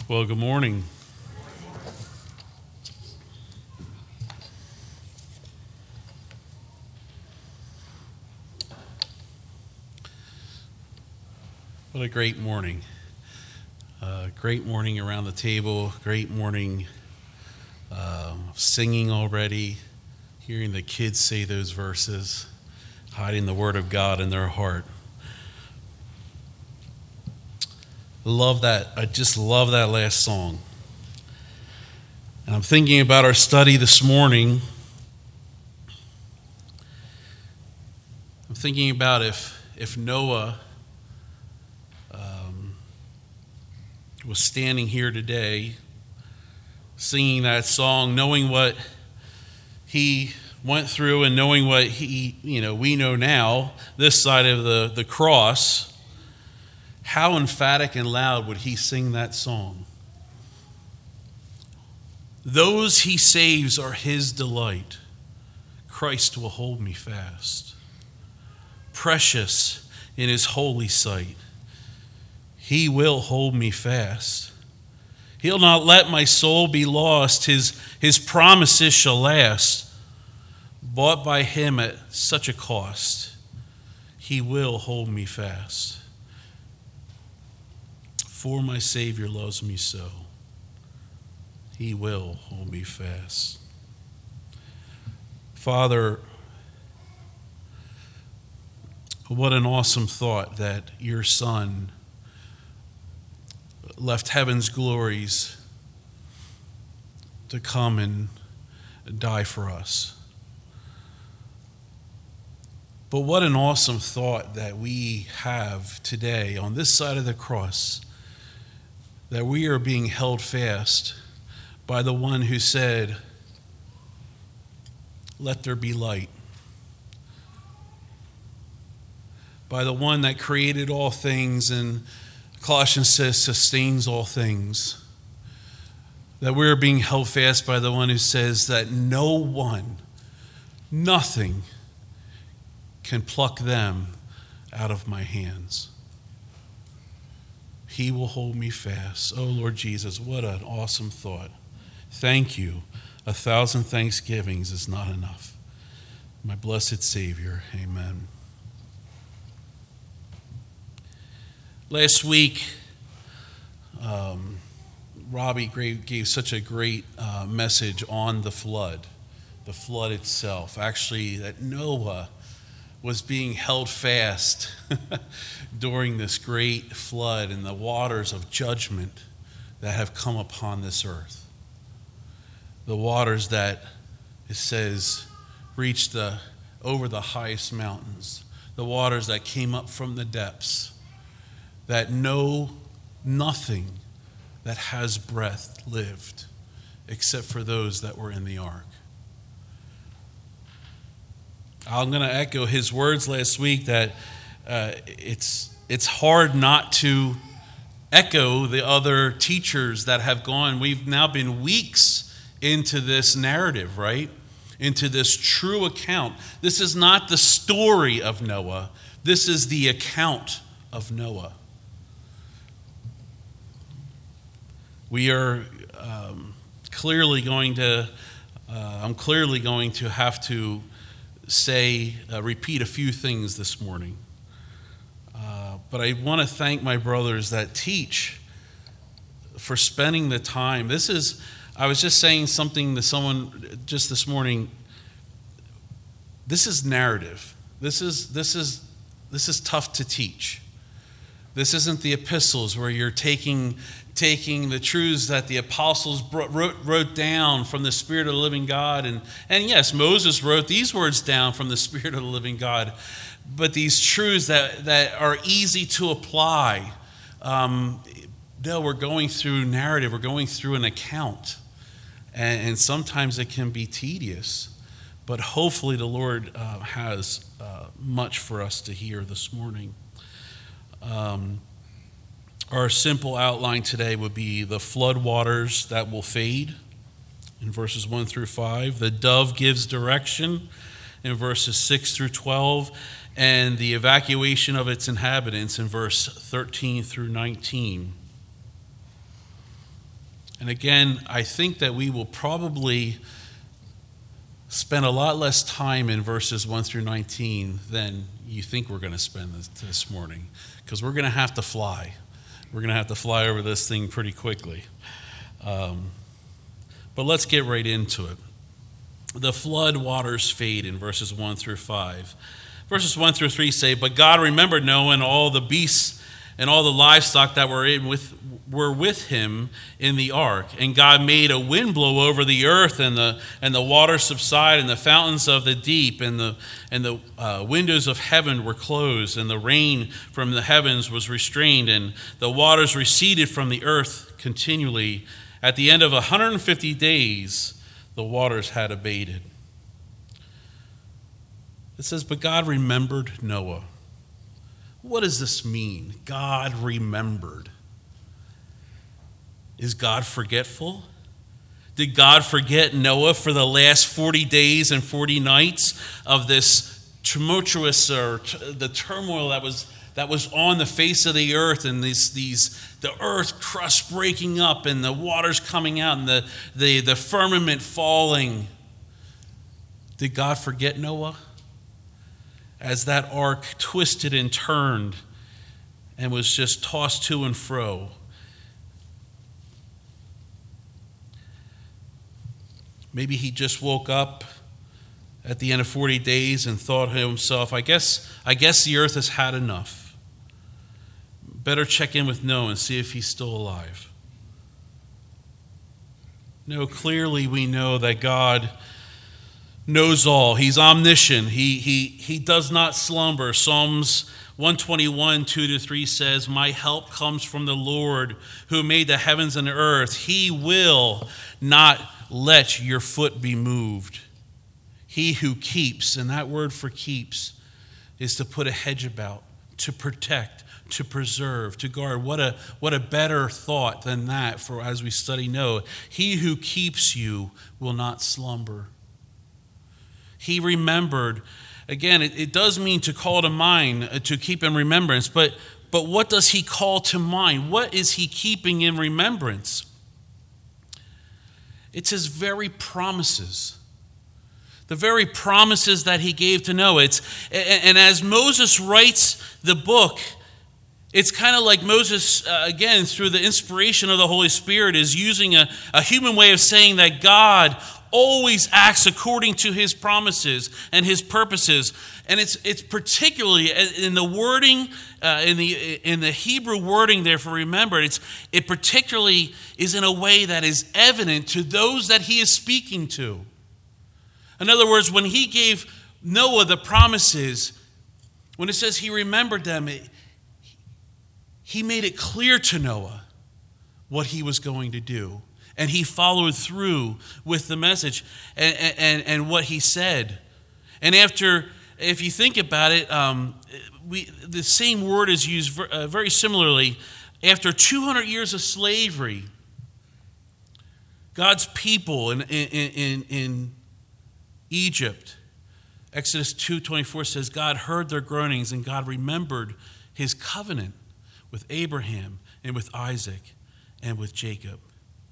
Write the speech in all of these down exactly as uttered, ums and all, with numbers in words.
Well, good morning. What a great morning. Uh, great morning around the table. Great morning uh, singing already, hearing the kids say those verses, hiding the Word of God in their heart. Love that. I just love that last song. And I'm thinking about our study this morning. I'm thinking about if if Noah um, was standing here today, singing that song, knowing what he went through and knowing what he, you know, we know now, this side of the, the cross. How emphatic and loud would he sing that song? Those he saves are his delight. Christ will hold me fast. Precious in his holy sight. He will hold me fast. He'll not let my soul be lost. His, his promises shall last. Bought by him at such a cost. He will hold me fast. For my Savior loves me so, he will hold me fast. Father, what an awesome thought that your Son left heaven's glories to come and die for us. But what an awesome thought that we have today on this side of the cross, that we are being held fast by the one who said, "Let there be light." By the one that created all things, and Colossians says sustains all things. That we are being held fast by the one who says that no one, nothing can pluck them out of my hands. He will hold me fast. Oh, Lord Jesus, what an awesome thought. Thank you. A thousand thanksgivings is not enough. My blessed Savior, amen. Last week, um, Robbie gave such a great uh, message on the flood, the flood itself. Actually, that Noah was being held fast during this great flood and the waters of judgment that have come upon this earth. The waters that, it says, reached the, over the highest mountains. The waters that came up from the depths. That no, nothing that has breath lived except for those that were in the ark. I'm going to echo his words last week that uh, it's it's hard not to echo the other teachers that have gone. We've now been weeks into this narrative, right? Into this true account. This is not the story of Noah. This is the account of Noah. We are um, clearly going to, uh, I'm clearly going to have to say, uh, repeat a few things this morning. Uh, but I want to thank my brothers that teach for spending the time. This is, I was just saying something to someone just this morning. This is narrative. This is, this is, this is tough to teach. This isn't the epistles where you're taking taking the truths that the apostles wrote, wrote down from the Spirit of the living God. And, and yes, Moses wrote these words down from the Spirit of the living God. But these truths that, that are easy to apply, um, no, we're going through narrative. We're going through an account. And, and sometimes it can be tedious. But hopefully the Lord uh, has uh, much for us to hear this morning. Um, our simple outline today would be the flood waters that will fade in verses one through five. The dove gives direction in verses six through twelve. And the evacuation of its inhabitants in verse thirteen through nineteen. And again, I think that we will probably spend a lot less time in verses one through nineteen than you think we're going to spend this, this morning, because we're going to have to fly. We're going to have to fly over this thing pretty quickly. Um, but let's get right into it. The flood waters fade in verses one through five. Verses one through three say, "But God remembered Noah and all the beasts and all the livestock that were in with were with him in the ark. And God made a wind blow over the earth, and the and the waters subside, and the fountains of the deep and the and the uh, windows of heaven were closed, and the rain from the heavens was restrained, and the waters receded from the earth continually. At the end of one hundred fifty days, the waters had abated." It says, "But God remembered Noah." What does this mean? God remembered. Is God forgetful? Did God forget Noah for the last forty days and forty nights of this tumultuous, or t- the turmoil that was that was on the face of the earth, and these these the earth crust breaking up, and the waters coming out, and the the, the firmament falling? Did God forget Noah? As that ark twisted and turned and was just tossed to and fro. Maybe he just woke up at the end of forty days and thought to himself, I guess, I guess the earth has had enough. Better check in with Noah and see if he's still alive. No, clearly we know that God knows all. He's omniscient. He, he, he does not slumber. Psalms one twenty-one, two to three says, "My help comes from the Lord who made the heavens and the earth. He will not let your foot be moved." He who keeps, and that word for keeps is to put a hedge about, to protect, to preserve, to guard. What a what a better thought than that for as we study Noah. He who keeps you will not slumber. He remembered. Again, it, it does mean to call to mind, uh, to keep in remembrance, but but what does he call to mind? What is he keeping in remembrance? It's his very promises. The very promises that he gave to Noah. It's, and, and as Moses writes the book, it's kind of like Moses, uh, again, through the inspiration of the Holy Spirit, is using a, a human way of saying that God always acts according to his promises and his purposes. And it's it's particularly in the wording, uh, in the in the Hebrew wording there for remember, it's it particularly is in a way that is evident to those that he is speaking to. In other words, when he gave Noah the promises, when it says he remembered them, it, he made it clear to Noah what he was going to do. And he followed through with the message and, and, and what he said. And after, if you think about it, um, we, the same word is used ver, uh, very similarly. After two hundred years of slavery, God's people in, in, in, in Egypt, Exodus two twenty-four says, God heard their groanings, and God remembered his covenant with Abraham and with Isaac and with Jacob.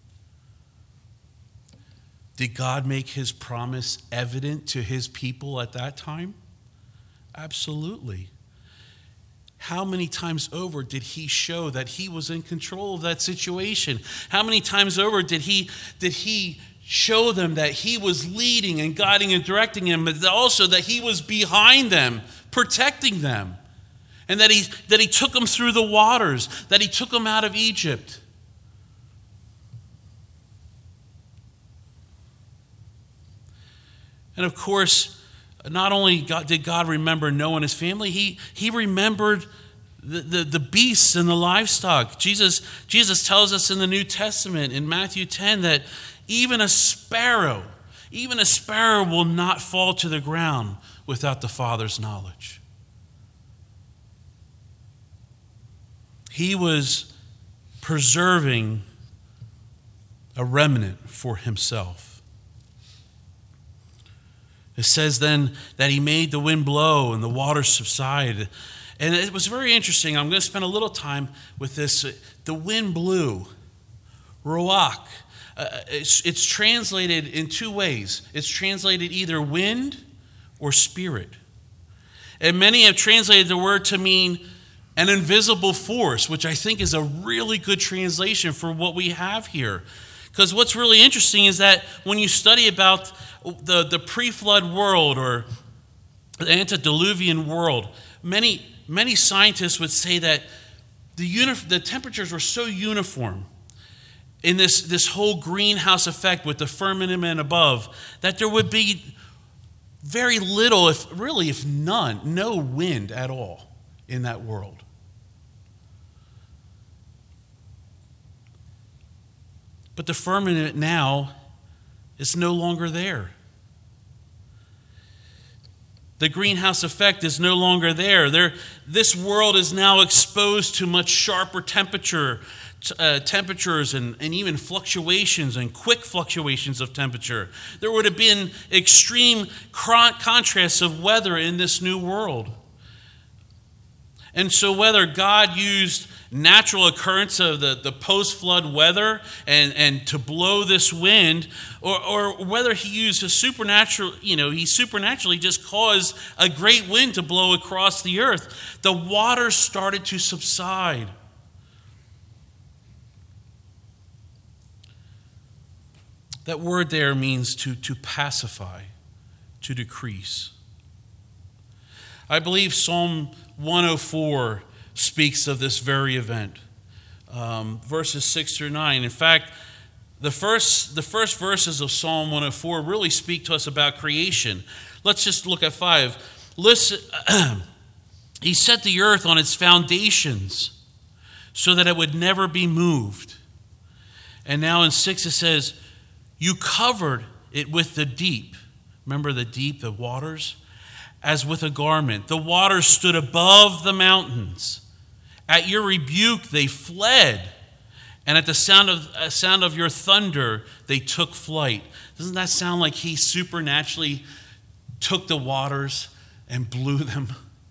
Did God make his promise evident to his people at that time? Absolutely. How many times over did he show that he was in control of that situation? How many times over did he, did he show them that he was leading and guiding and directing them, but also that he was behind them, protecting them, and that he, that he took them through the waters, that he took them out of Egypt? And of course, not only God, did God remember Noah and his family, he, he remembered the, the, the beasts and the livestock. Jesus, Jesus tells us in the New Testament, in Matthew ten, that even a sparrow, even a sparrow will not fall to the ground without the Father's knowledge. He was preserving a remnant for himself. It says then that he made the wind blow and the waters subside. And it was very interesting. I'm going to spend a little time with this. The wind blew ruach. Uh, it's, it's translated in two ways. It's translated either wind or spirit. And many have translated the word to mean an invisible force, which I think is a really good translation for what we have here. Because what's really interesting is that when you study about the, the pre-flood world or the antediluvian world, many, many scientists would say that the, uni- the temperatures were so uniform in this, this whole greenhouse effect with the firmament above that there would be very little, if really if none, no wind at all in that world. But the firmament now is no longer there. The greenhouse effect is no longer there. there. This world is now exposed to much sharper temperature, uh, temperatures and, and even fluctuations and quick fluctuations of temperature. There would have been extreme contrasts of weather in this new world. And so whether God used natural occurrence of the, the post-flood weather and, and to blow this wind, or, or whether he used a supernatural, you know, he supernaturally just caused a great wind to blow across the earth, the waters started to subside. That word there means to, to pacify, to decrease. I believe Psalm one oh four speaks of this very event, um, verses six through nine. In fact, the first, the first verses of Psalm one oh four really speak to us about creation. Let's just look at five. Listen, he set the earth on its foundations so that it would never be moved. And now in six it says, you covered it with the deep. Remember the deep, the waters? As with a garment. The waters stood above the mountains. At your rebuke they fled, and at the sound of uh, sound of your thunder they took flight. Doesn't that sound like he supernaturally took the waters and blew them?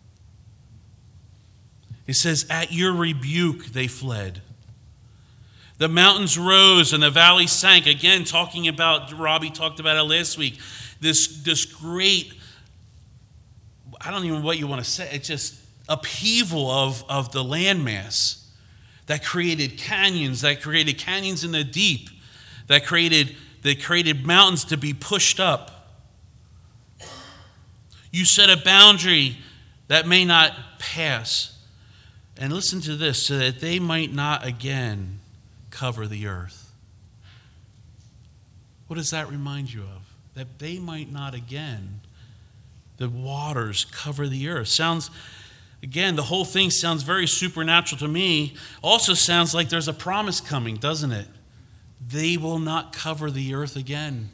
It says, at your rebuke they fled. The mountains rose and the valley sank. Again, talking about, Robbie talked about it last week, this, this great, I don't even know what you want to say, it's just upheaval of, of the landmass that created canyons, that created canyons in the deep, that created, that created mountains to be pushed up. You set a boundary that may not pass. And listen to this, so that they might not again cover the earth. What does that remind you of? That they might not again, the waters cover the earth. Sounds, again, the whole thing sounds very supernatural to me. Also sounds like there's a promise coming, doesn't it? They will not cover the earth again.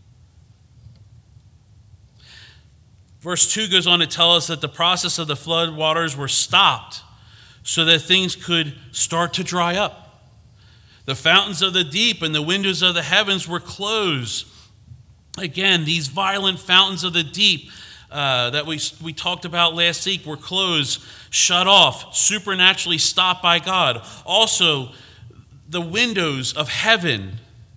Verse two goes on to tell us that the process of the flood waters were stopped so that things could start to dry up. The fountains of the deep and the windows of the heavens were closed. Again, these violent fountains of the deep uh, that we, we talked about last week were closed, shut off, supernaturally stopped by God. Also, the windows of heaven.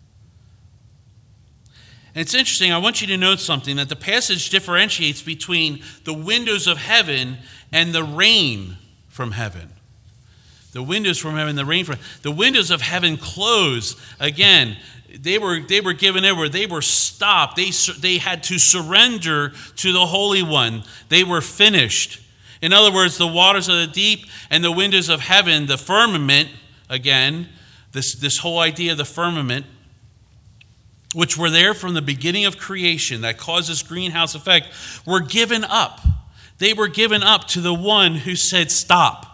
And it's interesting, I want you to note something, that the passage differentiates between the windows of heaven and the rain from heaven. The windows from heaven, the rain from the windows of heaven closed. Again, they were they were given over. They were stopped. They they had to surrender to the Holy One. They were finished. In other words, the waters of the deep and the windows of heaven, the firmament, again, this, this whole idea of the firmament, which were there from the beginning of creation that caused this greenhouse effect, were given up. They were given up to the one who said stop.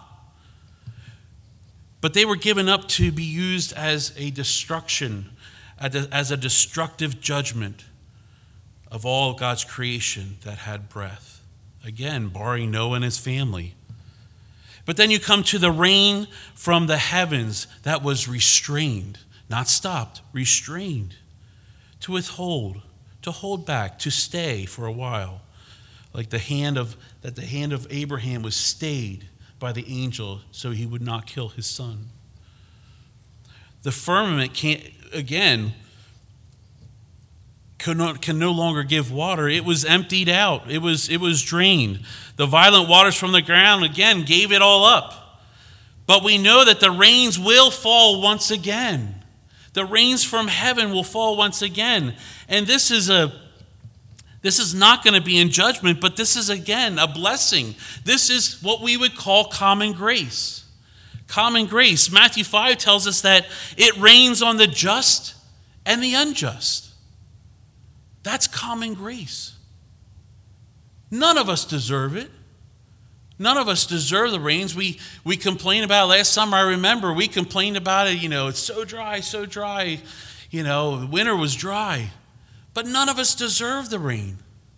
But they were given up to be used as a destruction, as a destructive judgment of all God's creation that had breath. Again, barring Noah and his family. But then you come to the rain from the heavens that was restrained, not stopped, restrained, to withhold, to hold back, to stay for a while. Like the hand of, that the hand of Abraham was stayed by the angel so he would not kill his son. The firmament can't, again, can no, can no longer give water. It was emptied out. It was, it was drained. The violent waters from the ground, again, gave it all up. But we know that the rains will fall once again. The rains from heaven will fall once again. And this is a this is not going to be in judgment, but this is, again, a blessing. This is what we would call common grace. Common grace. Matthew five tells us that it rains on the just and the unjust. That's common grace. None of us deserve it. None of us deserve the rains. We we complain about it. Last summer, I remember, we complained about it. You know, it's so dry, so dry. You know, the winter was dry. But none of us deserve the rain.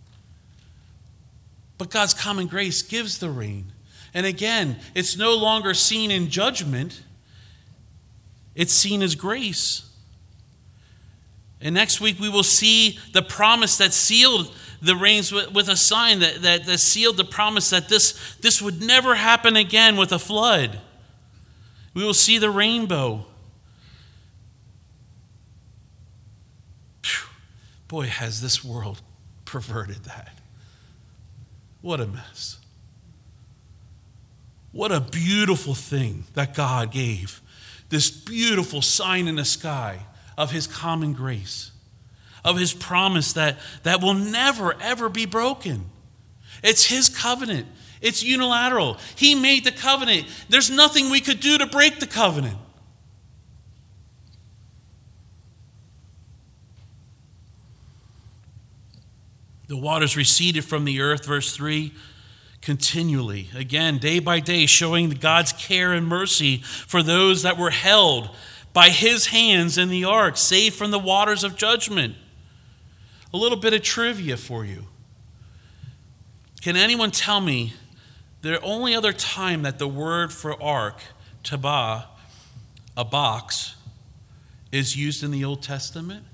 But God's common grace gives the rain. And again, it's no longer seen in judgment. It's seen as grace. And next week we will see the promise that sealed the rains with, with a sign that, that, that sealed the promise that this, this would never happen again with a flood. We will see the rainbow. Whew. Boy, has this world perverted that. What a mess. What a beautiful thing that God gave. This beautiful sign in the sky of his common grace, of his promise that, that will never, ever be broken. It's his covenant. It's unilateral. He made the covenant. There's nothing we could do to break the covenant. The waters receded from the earth, verse three, continually. Again, day by day, showing God's care and mercy for those that were held by his hands in the ark, saved from the waters of judgment. A little bit of trivia for you. Can anyone tell me the only other time that the word for ark, tabah, a box, is used in the Old Testament?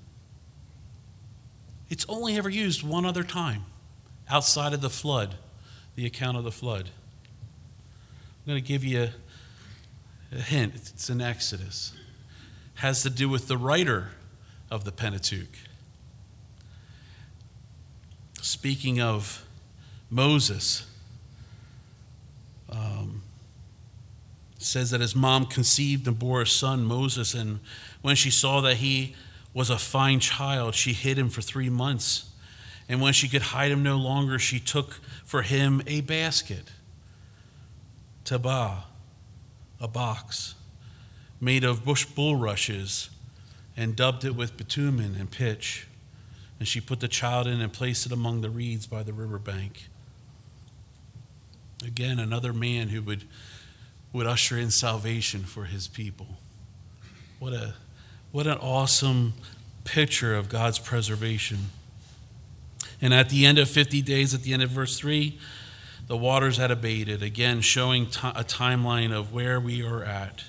It's only ever used one other time, outside of the flood, the account of the flood. I'm going to give you a, a hint. It's in Exodus. Has to do with the writer of the Pentateuch. Speaking of Moses, um, it says that his mom conceived and bore a son, Moses, and when she saw that he was a fine child, she hid him for three months. And when she could hide him no longer, she took for him a basket, tabah, a box, made of bush bulrushes, and dubbed it with bitumen and pitch. And she put the child in and placed it among the reeds by the riverbank. Again, another man who would, would usher in salvation for his people. What a, what an awesome picture of God's preservation. And at the end of fifty days, at the end of verse three, the waters had abated, again showing t- a timeline of where we are at.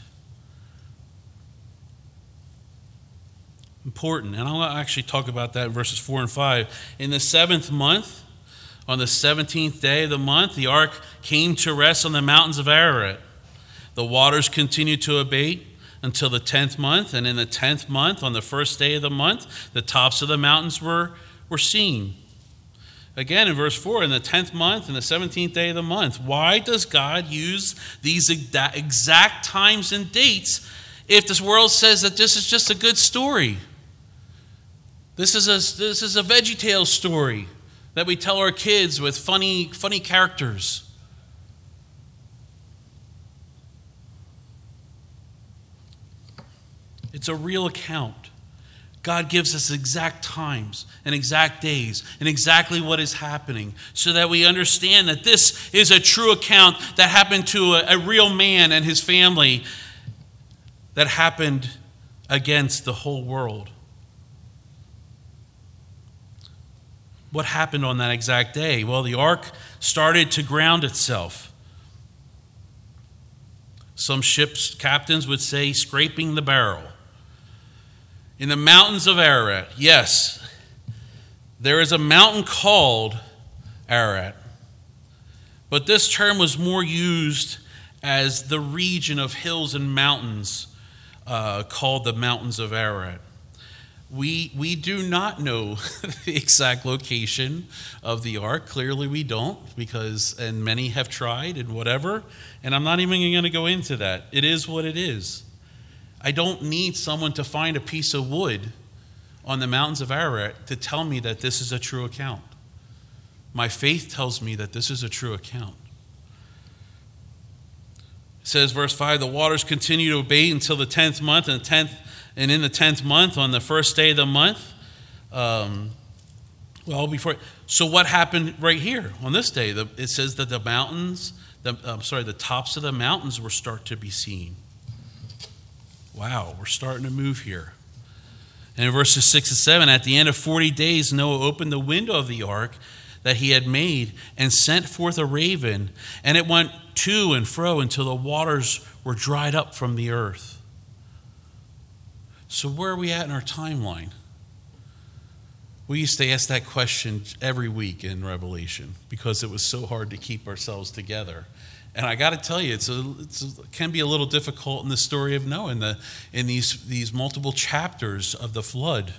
Important, and I'll actually talk about that in verses four and five. In the seventh month, on the seventeenth day of the month, the ark came to rest on the mountains of Ararat. The waters continued to abate until the tenth month, and in the tenth month, on the first day of the month, the tops of the mountains were, were seen. Again, in verse four, in the tenth month, and the seventeenth day of the month. Why does God use these exact times and dates if this world says that this is just a good story? This is a this is a VeggieTales story that we tell our kids with funny funny characters. It's a real account. God gives us exact times and exact days and exactly what is happening so that we understand that this is a true account that happened to a, a real man and his family, that happened against the whole world. What happened on that exact day? Well, the ark started to ground itself. Some ships' captains would say scraping the barrel. In the mountains of Ararat, yes, there is a mountain called Ararat. But this term was more used as the region of hills and mountains uh, called the Mountains of Ararat. We, we do not know the exact location of the ark. Clearly we don't, because, and many have tried and whatever, and I'm not even going to go into that. It is what it is. I don't need someone to find a piece of wood on the mountains of Ararat to tell me that this is a true account. My faith tells me that this is a true account. It says, verse five, the waters continue to abate until the tenth month, and the tenth, and in the tenth month, on the first day of the month, um, well, before. So what happened right here on this day? The, it says that the mountains, the, I'm sorry, the tops of the mountains were start to be seen. Wow, we're starting to move here. And in verses six and seven, at the end of forty days, Noah opened the window of the ark that he had made and sent forth a raven, and it went to and fro until the waters were dried up from the earth. So where are we at in our timeline? We used to ask that question every week in Revelation because it was so hard to keep ourselves together. And I got to tell you, it's a, it's a, it can be a little difficult in the story of Noah, in, the, in these, these multiple chapters of the flood.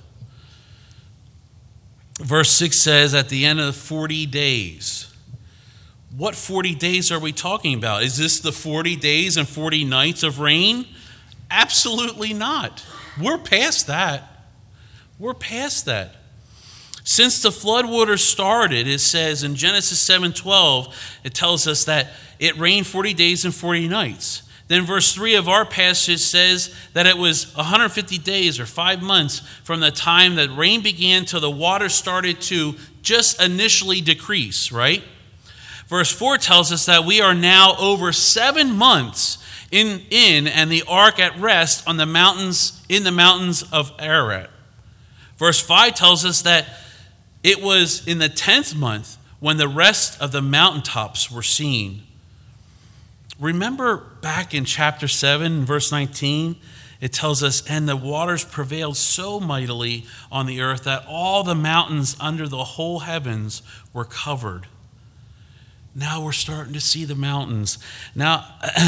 Verse six says, at the end of forty days. What forty days are we talking about? Is this the forty days and forty nights of rain? Absolutely not. We're past that. We're past that. Since the floodwaters started, it says in Genesis seven twelve, it tells us that it rained forty days and forty nights. Then verse three of our passage says that it was one hundred fifty days or five months from the time that rain began till the water started to just initially decrease, right? Verse four tells us that we are now over seven months in, in and the ark at rest on the mountains, in the mountains of Ararat. Verse five tells us that it was in the tenth month when the rest of the mountaintops were seen. Remember back in chapter seven, verse nineteen, it tells us, and the waters prevailed so mightily on the earth that all the mountains under the whole heavens were covered. Now we're starting to see the mountains. Now,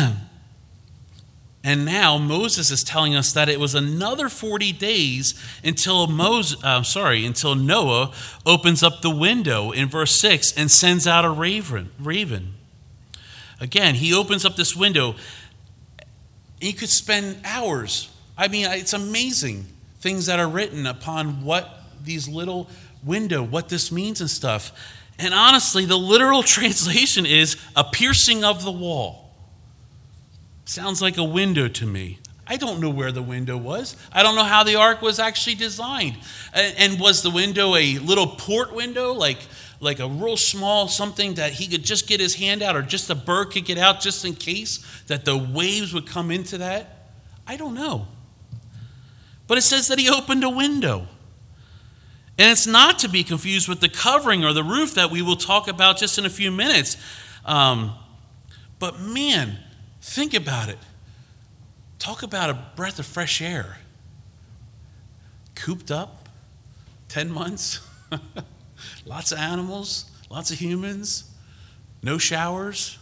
and now Moses is telling us that it was another forty days until Moses, uh, sorry, until Noah opens up the window in verse six and sends out a raven. Raven. Again, he opens up this window. He could spend hours. I mean, it's amazing things that are written upon what these little window, what this means and stuff. And honestly, the literal translation is a piercing of the wall. Sounds like a window to me. I don't know where the window was. I don't know how the ark was actually designed. And was the window a little port window, like, like a real small something that he could just get his hand out, or just a bird could get out just in case that the waves would come into that? I don't know. But it says that he opened a window. And it's not to be confused with the covering or the roof that we will talk about just in a few minutes. Um, but man, think about it. Talk about a breath of fresh air. Cooped up, ten months, lots of animals, lots of humans, no showers.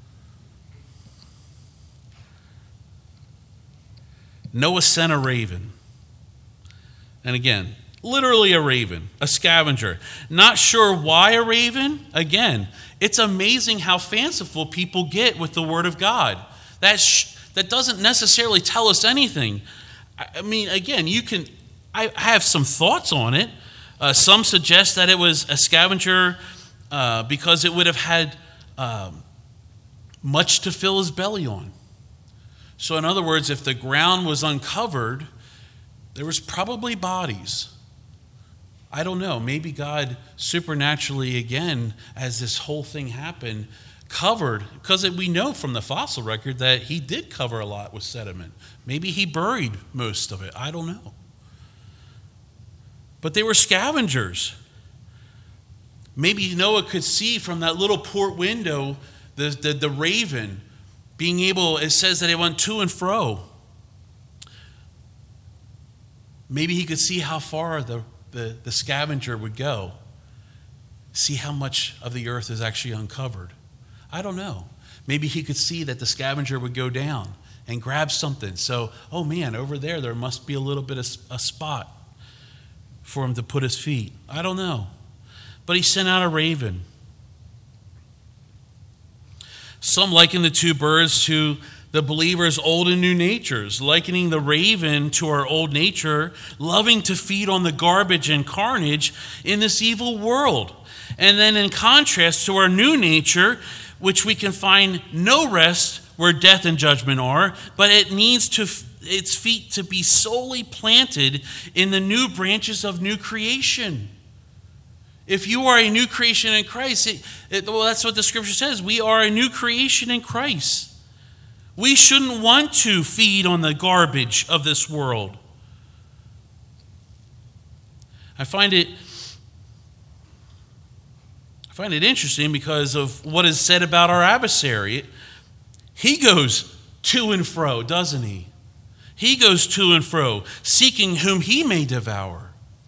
Noah sent a raven. And again, literally a raven, a scavenger. Not sure why a raven? Again, it's amazing how fanciful people get with the word of God. That sh- that doesn't necessarily tell us anything. I mean, again, you can. I have some thoughts on it. Uh, some suggest that it was a scavenger uh, because it would have had um, much to fill his belly on. So, in other words, if the ground was uncovered, there was probably bodies. I don't know. Maybe God supernaturally, again, as this whole thing happened, covered, because we know from the fossil record that he did cover a lot with sediment. Maybe he buried most of it. I don't know. But they were scavengers. Maybe Noah could see from that little port window the, the, the raven being able, it says that it went to and fro. Maybe he could see how far the, the, the scavenger would go. See how much of the earth is actually uncovered. I don't know. Maybe he could see that the scavenger would go down and grab something. So, oh man, over there, there must be a little bit of a spot for him to put his feet. I don't know. But he sent out a raven. Some liken the two birds to the believer's old and new natures, likening the raven to our old nature, loving to feed on the garbage and carnage in this evil world. And then in contrast to our new nature, which we can find no rest where death and judgment are, but it needs to its feet to be solely planted in the new branches of new creation. If you are a new creation in Christ, it, it, well, that's what the scripture says. We are a new creation in Christ. We shouldn't want to feed on the garbage of this world. I find it I find it interesting because of what is said about our adversary. He goes to and fro, doesn't he? He goes to and fro, seeking whom he may devour.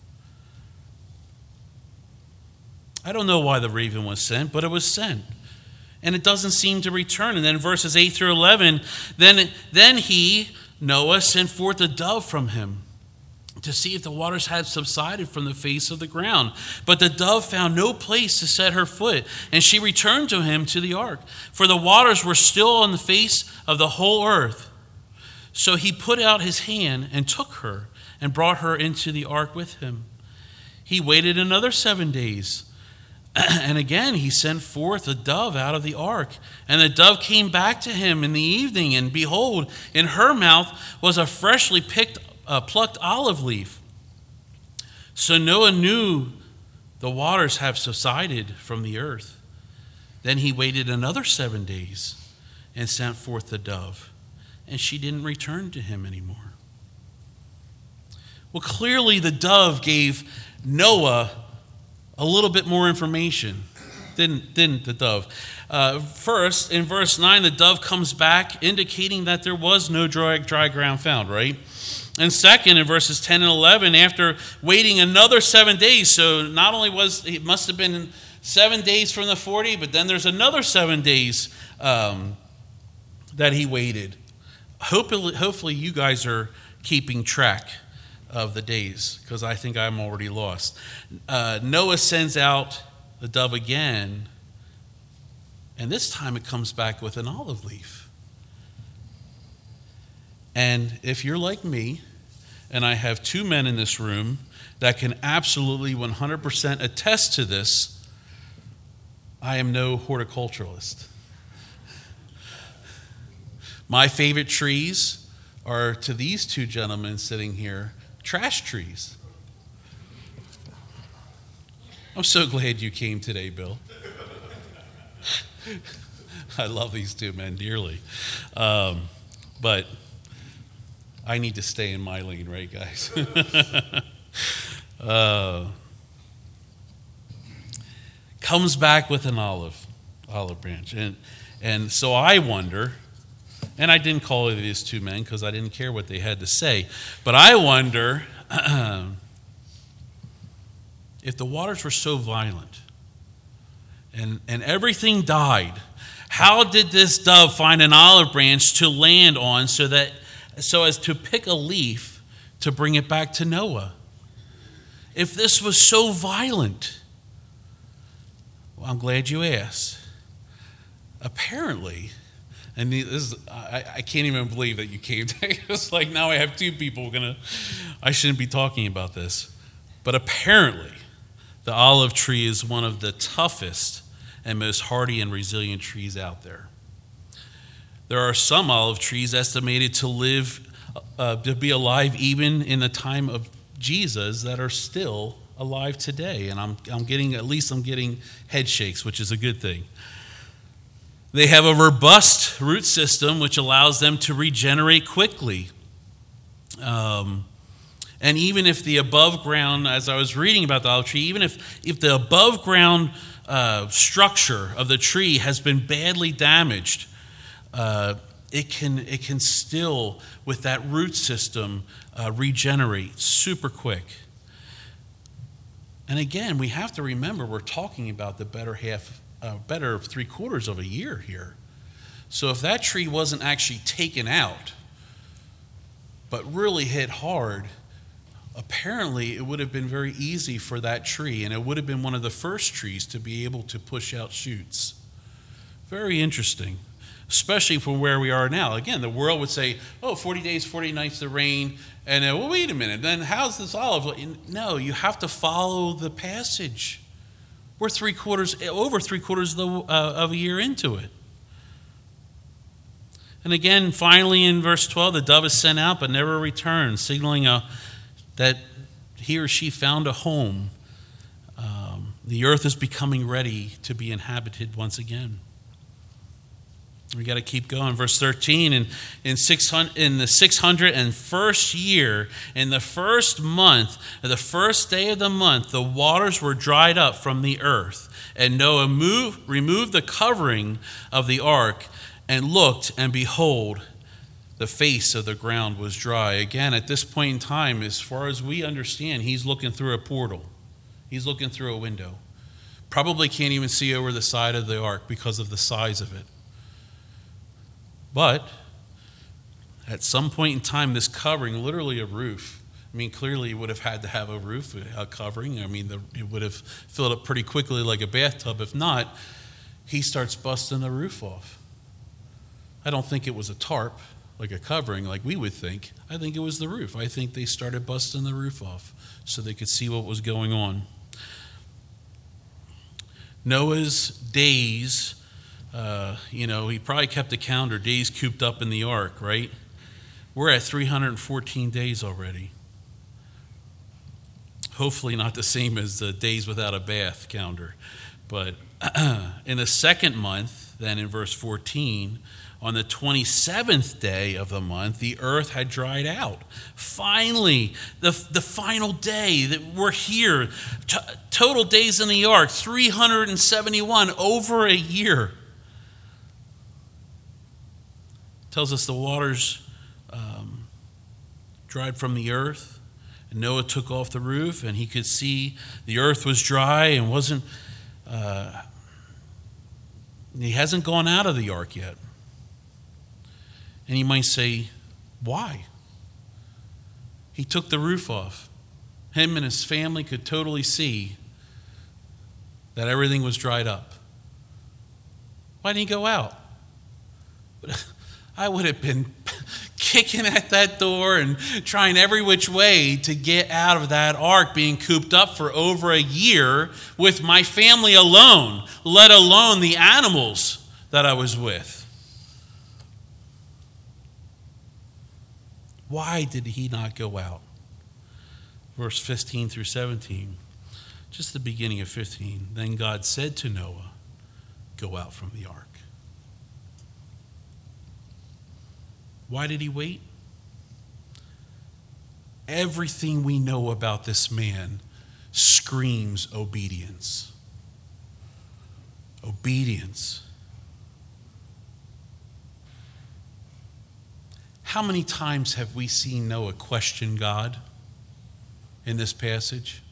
I don't know why the raven was sent, but it was sent. And it doesn't seem to return. And then verses eight through eleven, then, then he, Noah, sent forth a dove from him to see if the waters had subsided from the face of the ground. But the dove found no place to set her foot, and she returned to him to the ark, for the waters were still on the face of the whole earth. So he put out his hand and took her and brought her into the ark with him. He waited another seven days. And again he sent forth a dove out of the ark. And the dove came back to him in the evening, and behold, in her mouth was a freshly picked, uh, plucked olive leaf. So Noah knew the waters have subsided from the earth. Then he waited another seven days and sent forth the dove, and she didn't return to him anymore. Well, clearly the dove gave Noah a little bit more information, didn't, didn't the dove? Uh, first, in verse nine, the dove comes back, indicating that there was no dry, dry ground found, right? And second, in verses ten and eleven, after waiting another seven days, so not only was, it must have been seven days from the forty, but then there's another seven days um, that he waited. Hopefully, hopefully you guys are keeping track of the days, because I think I'm already lost. Uh, Noah sends out the dove again, and this time it comes back with an olive leaf. And if you're like me, and I have two men in this room that can absolutely one hundred percent attest to this, I am no horticulturalist. My favorite trees are, to these two gentlemen sitting here, trash trees. I'm so glad you came today, Bill. I love these two men dearly. Um, but I need to stay in my lane, right, guys? uh, comes back with an olive, olive branch. And, and so I wonder, and I didn't call it these two men because I didn't care what they had to say, but I wonder if the waters were so violent and, and everything died, how did this dove find an olive branch to land on so that so as to pick a leaf to bring it back to Noah? If this was so violent, well, I'm glad you asked. Apparently, and this is, I, I can't even believe that you came. It's like now I have two people gonna. I shouldn't be talking about this, but apparently, the olive tree is one of the toughest and most hardy and resilient trees out there. There are some olive trees estimated to live, uh, to be alive even in the time of Jesus that are still alive today, and I'm I'm getting at least I'm getting head shakes, which is a good thing. They have a robust root system which allows them to regenerate quickly. Um, and even if the above ground, as I was reading about the olive tree, even if, if the above ground uh, structure of the tree has been badly damaged, uh, it can it can still, with that root system, uh, regenerate super quick. And again, we have to remember we're talking about the better half Uh, better three quarters of a year here. So if that tree wasn't actually taken out, but really hit hard, apparently it would have been very easy for that tree, and it would have been one of the first trees to be able to push out shoots. Very interesting, especially from where we are now. Again, the world would say, oh, forty days, forty nights of rain, and then, well, wait a minute, then how's this olive? No, you have to follow the passage. We're three quarters, over three quarters of, the, uh, of a year into it. And again, finally in verse twelve, the dove is sent out but never returns, signaling a, that he or she found a home. Um, the earth is becoming ready to be inhabited once again. We got to keep going. Verse thirteen, in, in, six hundred, in the six hundred first year, in the first month, the first day of the month, the waters were dried up from the earth. And Noah moved, removed the covering of the ark and looked, and behold, the face of the ground was dry. Again, at this point in time, as far as we understand, he's looking through a portal. He's looking through a window. Probably can't even see over the side of the ark because of the size of it. But at some point in time, this covering, literally a roof, I mean, clearly it would have had to have a roof, a covering. I mean, the, it would have filled up pretty quickly like a bathtub. If not, he starts busting the roof off. I don't think it was a tarp, like a covering, like we would think. I think it was the roof. I think they started busting the roof off so they could see what was going on. Noah's days, uh, you know, he probably kept a calendar, days cooped up in the ark, right? We're at three hundred fourteen days already. Hopefully not the same as the days without a bath calendar. But in the second month, then in verse fourteen, on the twenty-seventh day of the month, the earth had dried out. Finally, the, the final day that we're here, t- total days in the ark, three hundred seventy-one, over a year. Tells us the waters um, dried from the earth, and Noah took off the roof, and he could see the earth was dry and wasn't, uh, he hasn't gone out of the ark yet. And you might say, why? He took the roof off. Him and his family could totally see that everything was dried up. Why didn't he go out? I would have been kicking at that door and trying every which way to get out of that ark, being cooped up for over a year with my family alone, let alone the animals that I was with. Why did he not go out? Verse fifteen through seventeen, just the beginning of fifteen. Then God said to Noah, go out from the ark. Why did he wait? Everything we know about this man screams obedience. Obedience. How many times have we seen Noah question God in this passage?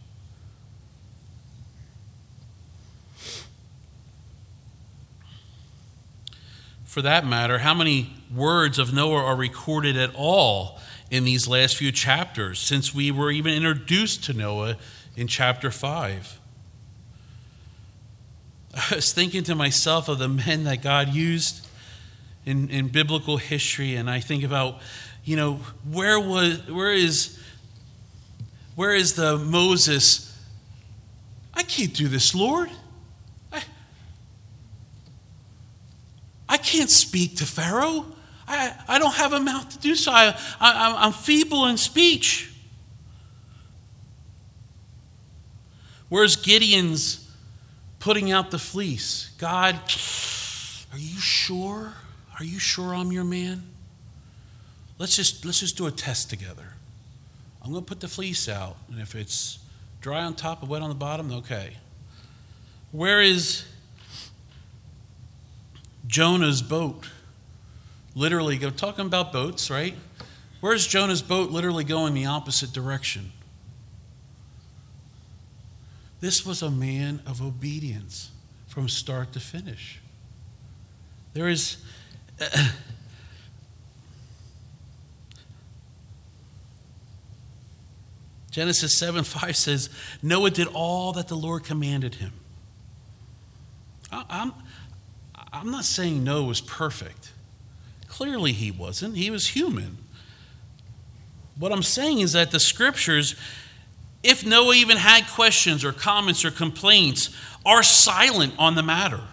For that matter, how many words of Noah are recorded at all in these last few chapters, since we were even introduced to Noah in chapter five? I was thinking to myself of the men that God used in, in biblical history, and I think about, you know, where was where is where is the Moses? I can't do this, Lord. I, I can't speak to Pharaoh. I, I don't have a mouth to do so. I, I, I'm feeble in speech. Where's Gideon's putting out the fleece? God, are you sure? Are you sure I'm your man? Let's just let's just do a test together. I'm going to put the fleece out, and if it's dry on top and wet on the bottom, okay. Where is Jonah's boat? Literally, go talking about boats, right? Where's Jonah's boat literally going the opposite direction? This was a man of obedience from start to finish. There is Genesis seven five says, Noah did all that the Lord commanded him. I, I'm, I'm not saying Noah was perfect. Clearly he wasn't. He was human. What I'm saying is that the scriptures, if Noah even had questions or comments or complaints, are silent on the matter.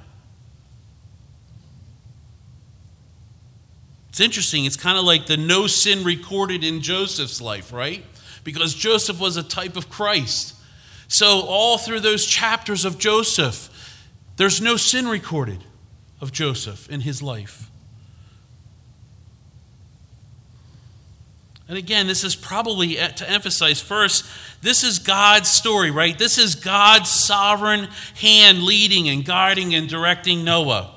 It's interesting. It's kind of like the no sin recorded in Joseph's life, right? Because Joseph was a type of Christ. So all through those chapters of Joseph, there's no sin recorded of Joseph in his life. And again, this is probably to emphasize first, this is God's story, right? This is God's sovereign hand leading and guiding and directing Noah.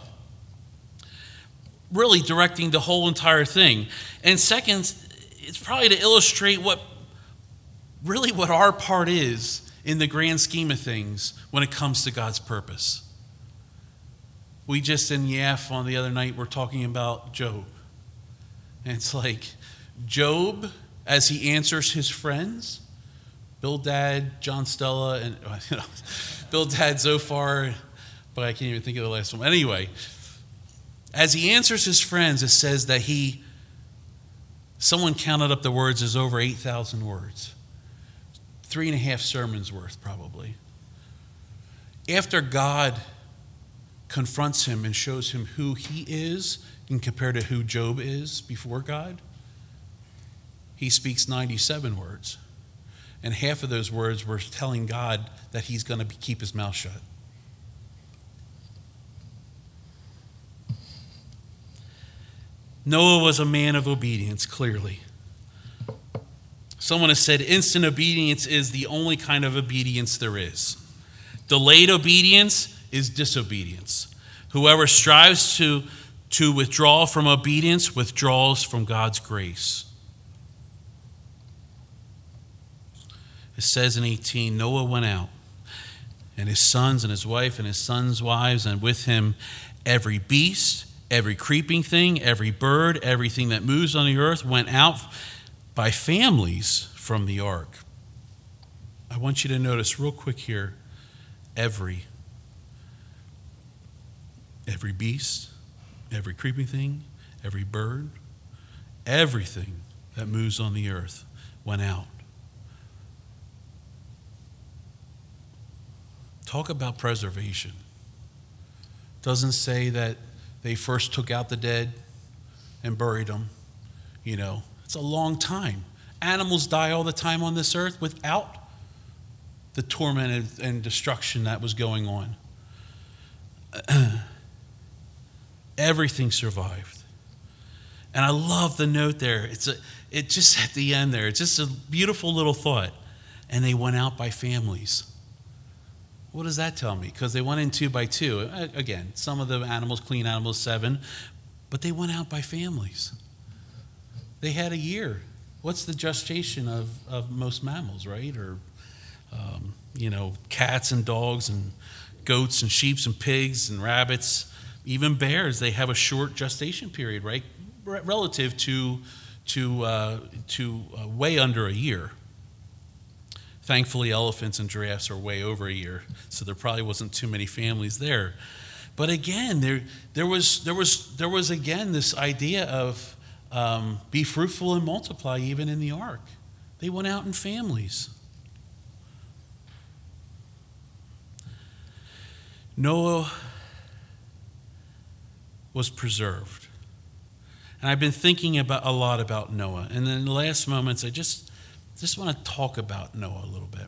Really directing the whole entire thing. And second, it's probably to illustrate what really what our part is in the grand scheme of things when it comes to God's purpose. We just in Yaf on the other night were talking about Job. And it's like Job, as he answers his friends, Bildad, John Stella, and you know, Bildad, Zophar, but I can't even think of the last one. Anyway, as he answers his friends, it says that he, someone counted up the words as over eight thousand words. Three and a half sermons worth, probably. After God confronts him and shows him who he is and compared to who Job is before God, he speaks ninety-seven words. And half of those words were telling God that he's going to keep his mouth shut. Noah was a man of obedience, clearly. Someone has said instant obedience is the only kind of obedience there is. Delayed obedience is disobedience. Whoever strives to, to withdraw from obedience withdraws from God's grace. It says in eighteen, Noah went out, and his sons and his wife and his sons' wives, and with him every beast, every creeping thing, every bird, everything that moves on the earth went out by families from the ark. I want you to notice real quick here, every. Every beast, every creeping thing, every bird, everything that moves on the earth went out. Talk about preservation. Doesn't say that they first took out the dead and buried them. You know, it's a long time. Animals die all the time on this earth without the torment and destruction that was going on. Everything survived. And I love the note there. It's a, it just at the end there. It's just a beautiful little thought. And they went out by families. What does that tell me? Because they went in two by two. Again, some of the animals, clean animals, seven. But they went out by families. They had a year. What's the gestation of, of most mammals, right? Or, um, you know, cats and dogs and goats and sheep and pigs and rabbits. Even bears, they have a short gestation period, right? Relative to, to, uh, to uh, way under a year. Thankfully, elephants and giraffes are way over a year, so there probably wasn't too many families there. But again, there, there was, there was, there was again this idea of um, be fruitful and multiply, even in the ark. They went out in families. Noah was preserved, and I've been thinking about a lot about Noah. And in the last moments, I just. Just want to talk about Noah a little bit.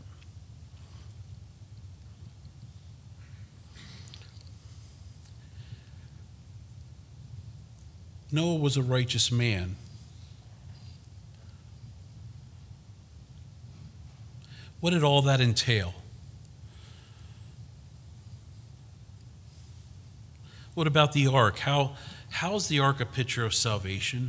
Noah was a righteous man. What did all that entail? What about the ark? How, how is the ark a picture of salvation?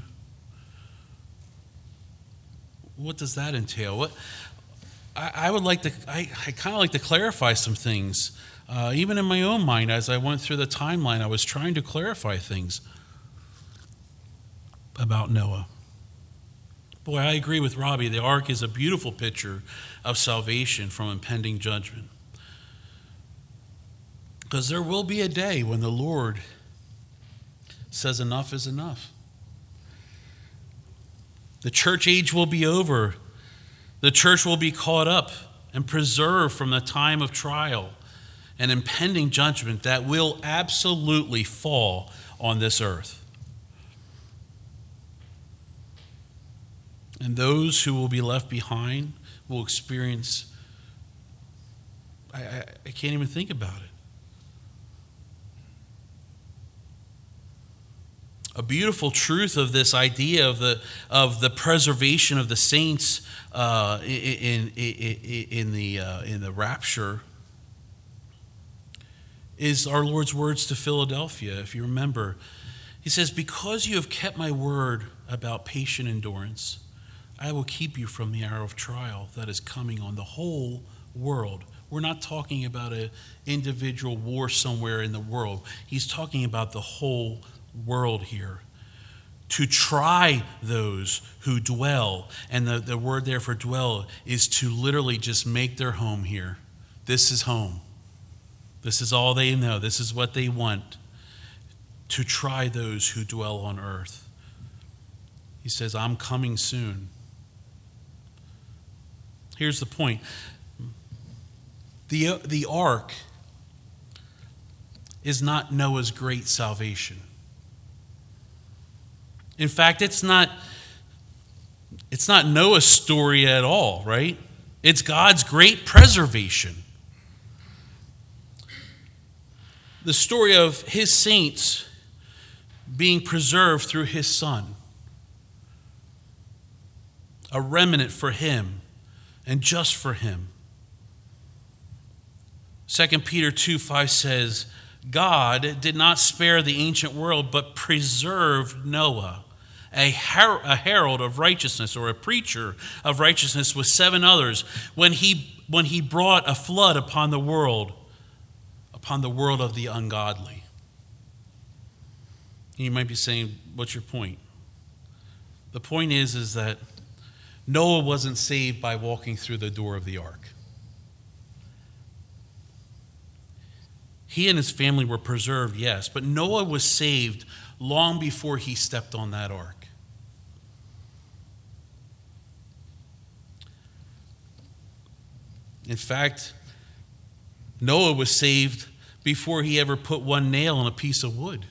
What does that entail? What I, I would like to, I, I kind of like to clarify some things. Uh, even in my own mind, as I went through the timeline, I was trying to clarify things. about Noah. Boy, I agree with Robbie. The ark is a beautiful picture of salvation from impending judgment. Because there will be a day when the Lord says enough is enough. The church age will be over. The church will be caught up and preserved from the time of trial and impending judgment that will absolutely fall on this earth. And those who will be left behind will experience, I, I, I can't even think about it. A beautiful truth of this idea of the of the preservation of the saints uh, in, in in in the uh, in the rapture is our Lord's words to Philadelphia. If you remember, He says, "Because you have kept my word about patient endurance, I will keep you from the hour of trial that is coming on the whole world." We're not talking about an individual war somewhere in the world. He's talking about the whole world here. To try those who dwell. And the, the word there for dwell is to literally just make their home here. This is home. This is all they know. This is what they want. To try those who dwell on earth. He says, I'm coming soon. Here's the point. The, the ark is not Noah's great salvation. In fact, it's not, it's not Noah's story at all, right? It's God's great preservation. The story of his saints being preserved through his Son. A remnant for him and just for him. Second Peter two five says, God did not spare the ancient world, but preserved Noah, a, her- a herald of righteousness, or a preacher of righteousness with seven others, when he, when he brought a flood upon the world, upon the world of the ungodly. You might be saying, what's your point? The point is, is that Noah wasn't saved by walking through the door of the ark. He and his family were preserved, yes, but Noah was saved long before he stepped on that ark. In fact, Noah was saved before he ever put one nail in a piece of wood.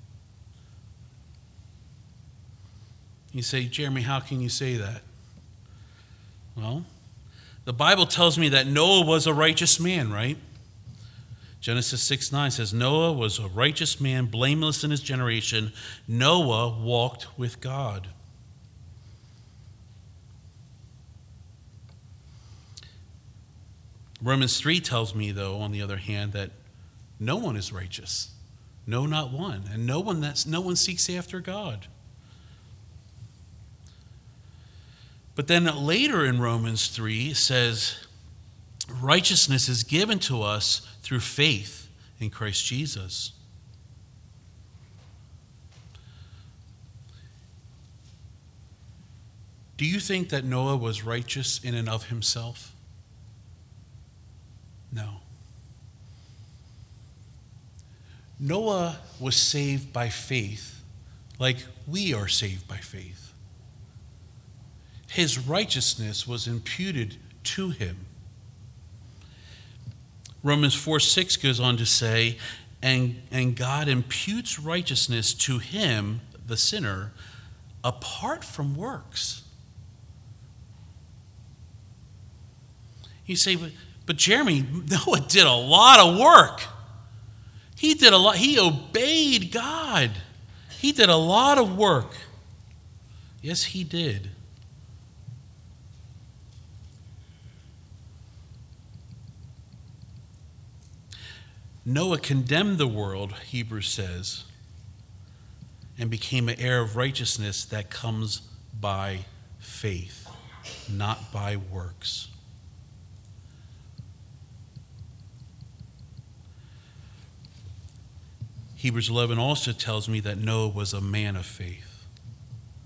You say, Jeremy, how can you say that? Well, the Bible tells me that Noah was a righteous man, right? Genesis six nine says, Noah was a righteous man, blameless in his generation. Noah walked with God. Romans three tells me, though, on the other hand, that no one is righteous. No, not one. And no one, that's, no one seeks after God. But then later in Romans three, it says, righteousness is given to us through faith in Christ Jesus. Do you think that Noah was righteous in and of himself? No. Noah was saved by faith, like we are saved by faith. His righteousness was imputed to him. Romans four six goes on to say, and, and God imputes righteousness to him, the sinner, apart from works. You say, but, but Jeremy, Noah did a lot of work. He did a lot. He obeyed God. He did a lot of work. Yes, he did. Noah condemned the world, Hebrews says, and became an heir of righteousness that comes by faith, not by works. Hebrews eleven also tells me that Noah was a man of faith.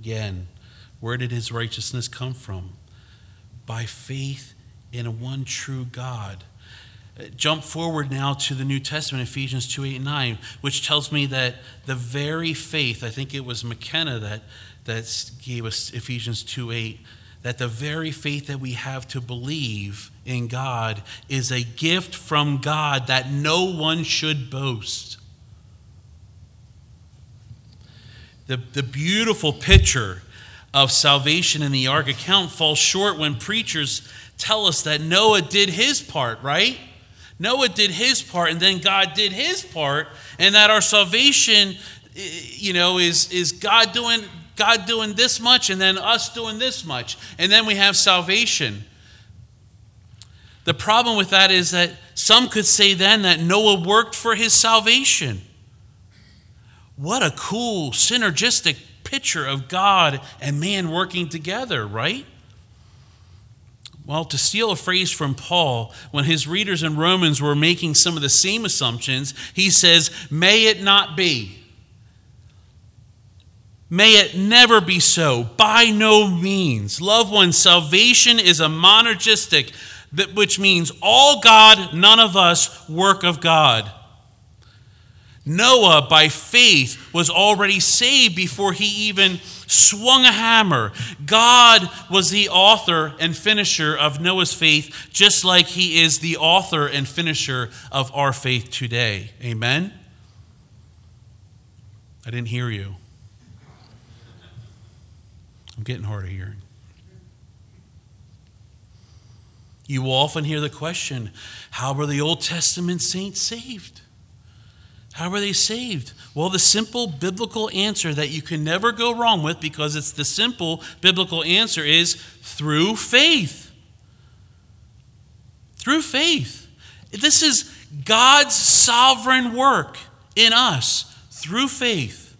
Again, where did his righteousness come from? By faith in one true God. Jump forward now to the New Testament, Ephesians two, eight, and nine, which tells me that the very faith, I think it was McKenna that, that gave us Ephesians two, eight, that the very faith that we have to believe in God is a gift from God that no one should boast. The, the beautiful picture of salvation in the ark account falls short when preachers tell us that Noah did his part, right? Noah did his part, and then God did his part, and that our salvation, you know, is, is God doing God doing this much, and then us doing this much, and then we have salvation. The problem with that is that some could say then that Noah worked for his salvation. What a cool, synergistic picture of God and man working together, right? Well, to steal a phrase from Paul, when his readers in Romans were making some of the same assumptions, he says, may it not be. May it never be so. By no means. Loved ones, salvation is a monergistic, which means all God, none of us, work of God. Noah, by faith, was already saved before he even swung a hammer. God was the author and finisher of Noah's faith, just like he is the author and finisher of our faith today. Amen? I didn't hear you. I'm getting hard of hearing. You will often hear the question, how were the Old Testament saints saved? How were they saved? Well, the simple biblical answer that you can never go wrong with, because it's the simple biblical answer, is through faith. Through faith. This is God's sovereign work in us through faith.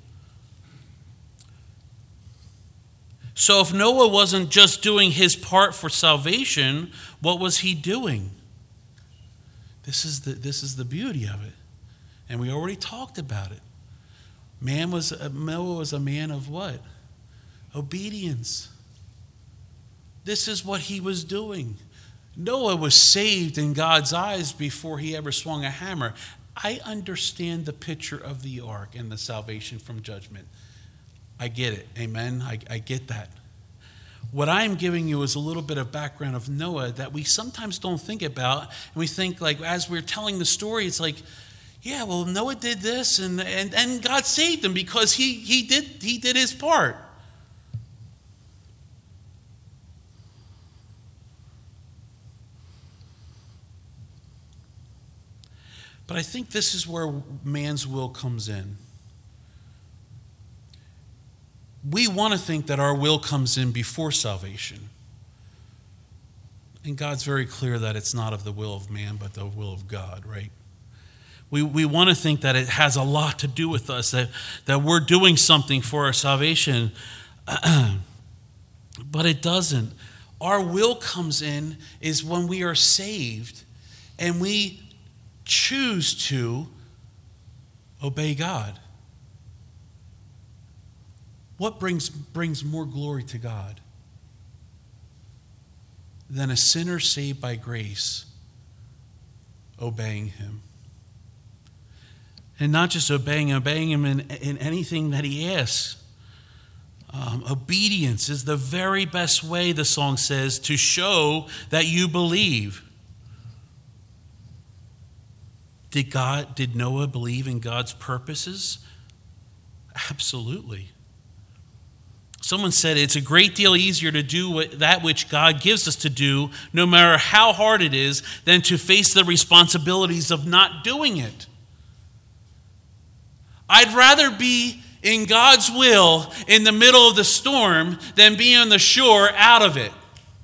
So if Noah wasn't just doing his part for salvation, what was he doing? This is the, this is the beauty of it. And we already talked about it. Man was Noah was a man of what? Obedience. This is what he was doing. Noah was saved in God's eyes before he ever swung a hammer. I understand the picture of the ark and the salvation from judgment. I get it. Amen. I, I get that. What I'm giving you is a little bit of background of Noah that we sometimes don't think about. And we think, like, as we're telling the story, it's like, yeah, well, Noah did this, and, and, and God saved him because he, he, did, he did his part. But I think this is where man's will comes in. We want to think that our will comes in before salvation. And God's very clear that it's not of the will of man, but the will of God, right? We we want to think that it has a lot to do with us, that, that we're doing something for our salvation. But it doesn't. Our will comes in is when we are saved and we choose to obey God. What brings, brings more glory to God than a sinner saved by grace obeying him? And not just obeying, obeying him in, in anything that he asks. Um, obedience is the very best way, the song says, to show that you believe. Did God, did Noah believe in God's purposes? Absolutely. Someone said it's a great deal easier to do that which God gives us to do, no matter how hard it is, than to face the responsibilities of not doing it. I'd rather be in God's will in the middle of the storm than be on the shore out of it.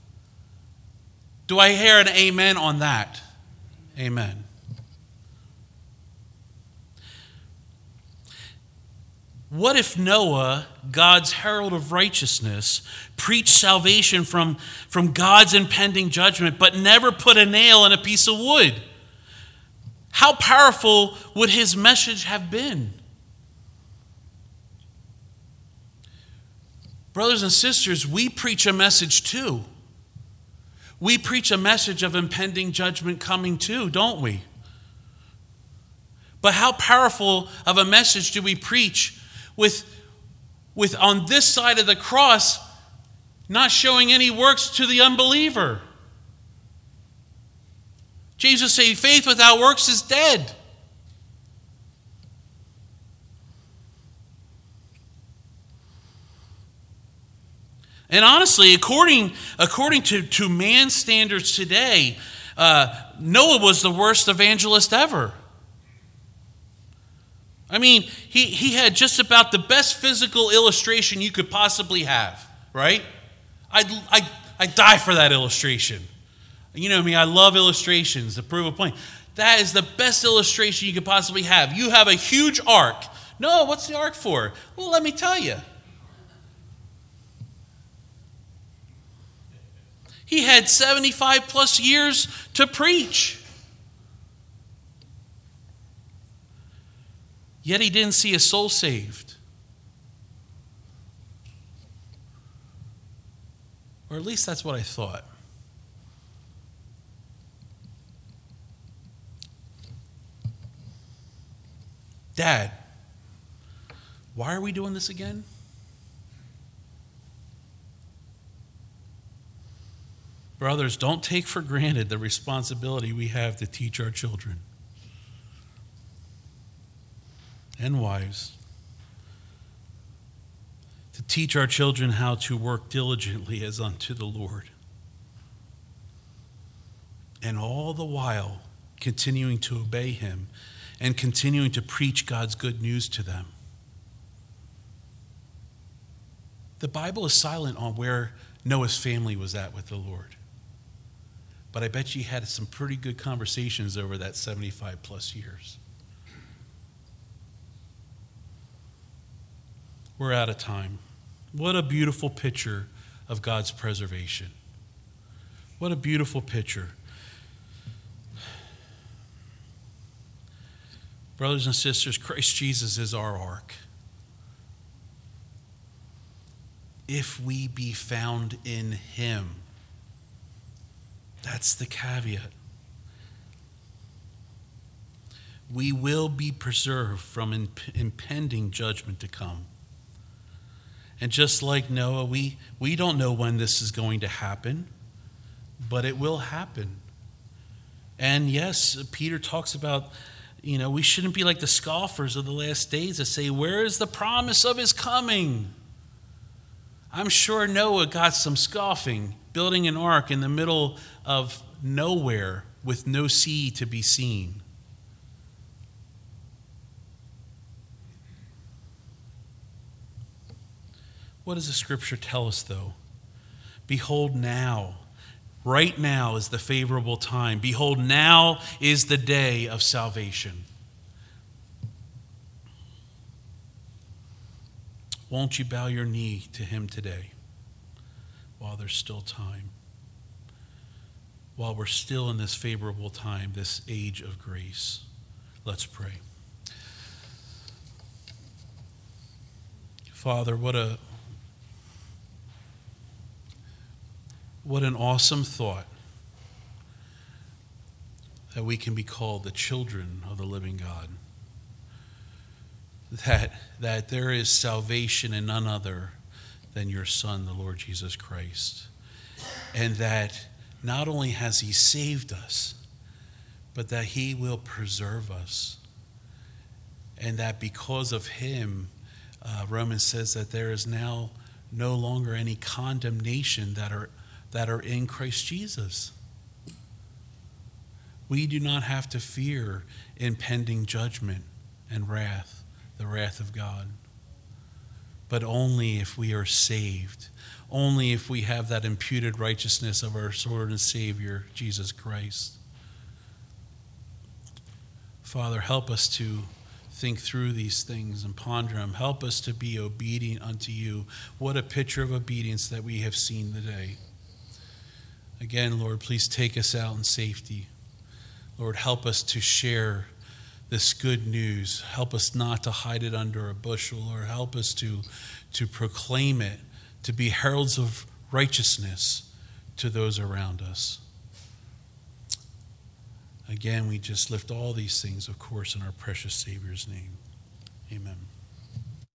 Do I hear an amen on that? Amen. What if Noah, God's herald of righteousness, preached salvation from, from God's impending judgment, but never put a nail in a piece of wood? How powerful would his message have been? Brothers and sisters, we preach a message too. We preach a message of impending judgment coming too, don't we? But how powerful of a message do we preach with, with on this side of the cross not showing any works to the unbeliever? Jesus said, faith without works is dead. And honestly, according, according to, to man's standards today, uh, Noah was the worst evangelist ever. I mean, he, he had just about the best physical illustration you could possibly have, right? I'd, I'd, I'd die for that illustration. You know me, I love illustrations to prove a point. That is the best illustration you could possibly have. You have a huge ark. No, what's the ark for? Well, let me tell you. He had seventy-five plus years to preach. Yet he didn't see a soul saved. Or at least that's what I thought. Dad, why are we doing this again? Brothers, don't take for granted the responsibility we have to teach our children. And wives. To teach our children how to work diligently as unto the Lord. And all the while continuing to obey him and continuing to preach God's good news to them. The Bible is silent on where Noah's family was at with the Lord. But I bet you had some pretty good conversations over that seventy-five plus years. We're out of time. What a beautiful picture of God's preservation. What a beautiful picture. Brothers and sisters, Christ Jesus is our ark. If we be found in him. That's the caveat. We will be preserved from imp- impending judgment to come. And just like Noah, we, we don't know when this is going to happen, but it will happen. And yes, Peter talks about, you know, we shouldn't be like the scoffers of the last days that say, where is the promise of his coming? I'm sure Noah got some scoffing, building an ark in the middle of nowhere with no sea to be seen. What does the scripture tell us, though? Behold, now, right now is the favorable time. Behold, now is the day of salvation. Won't you bow your knee to him today while there's still time? While we're still in this favorable time, this age of grace. Let's pray. Father, what a what an awesome thought that we can be called the children of the living God. That, that there is salvation in none other than your Son, the Lord Jesus Christ. And that not only has he saved us, but that he will preserve us. And that because of him, uh, Romans says that there is now no longer any condemnation that are, that are in Christ Jesus. We do not have to fear impending judgment and wrath. The wrath of God, but only if we are saved, only if we have that imputed righteousness of our Lord and Savior, Jesus Christ. Father, help us to think through these things and ponder them. Help us to be obedient unto you. What a picture of obedience that we have seen today. Again, Lord, please take us out in safety. Lord, help us to share this good news. Help us not to hide it under a bushel, or help us to, to proclaim it to be heralds of righteousness to those around us. Again, we just lift all these things, of course, in our precious Savior's name. Amen.